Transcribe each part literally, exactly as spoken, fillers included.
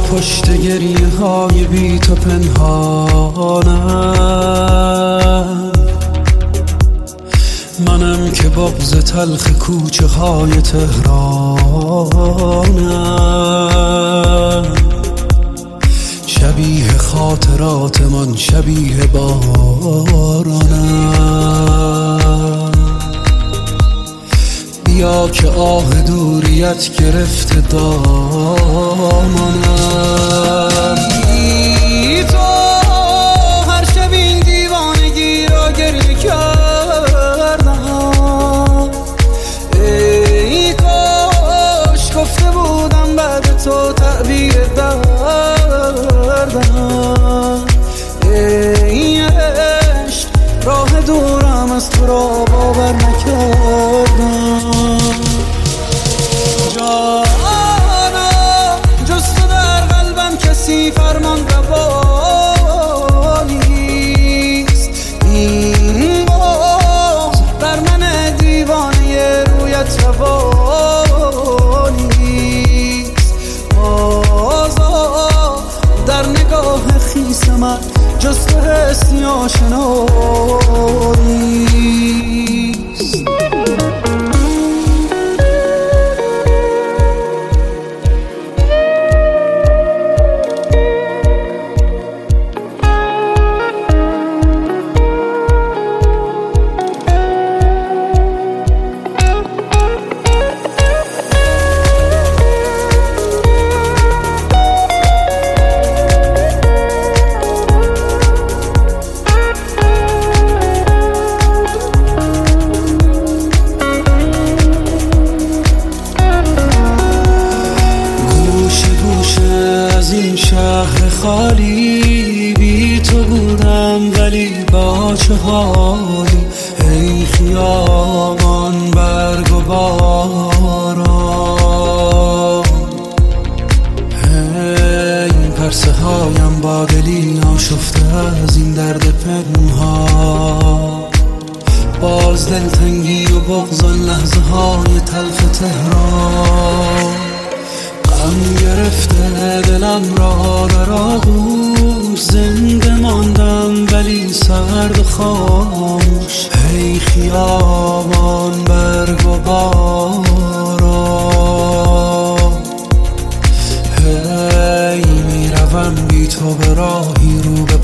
پشت گریه های بی تو پنهانم، منم که بغض تلخ کوچه های تهرانم. شبیه خاطرات من، شبیه بارانم. بیا که آه دوریت گرفته دامانم. بی تو هر شب این دیوانگی را گریه کردم. ای کاش گفته بودم بعد تو تعبیر دردم. ای عشق راه دورم از تو را باور نکردم. جانا جز تو در قلبم کسی فرمان روا نیست. این باز بر من دیوانه رویت روا نیست. بازا در نگاه خیس من جز تو حسی آشنا نیست. شهر خالی بی تو بودم ولی با چه حالی. ای خیابان برگ و باران، ای پرسه هایم با دلی آشفته از این درد پنهان. باز دلتنگی و بغض آن لحظه های تلخ تهران. غم گرفته دلم را در آغوش، زنده ماندم ولی سرد و خاموش. ای خیابان برگ و باران، هی میروم بی تو به راهی رو به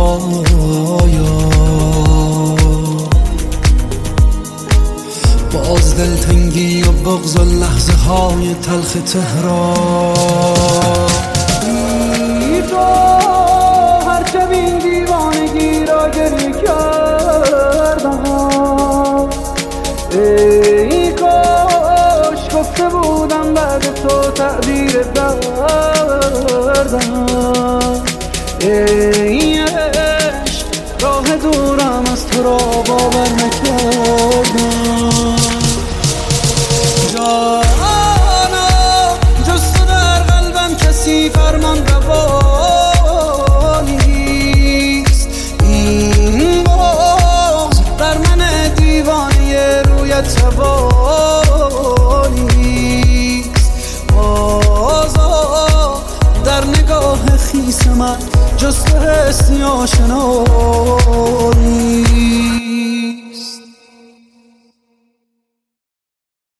پایان. باز دلتنگی و بغض و لحظه های تلخ تهران. بی تو هر شب این دیوانگی را گریه کردم. ای کاش گفته بودم بعد تو تعبیر دردم. ای عشق راه دورم از تو را باور نکردم. جانا جز تو در قلبم کسی فرمان روا نیست. این باز بر من دیوانه رویت روا نیست. بازا در نگاه خیس من جز تو حسی آشنا نیست.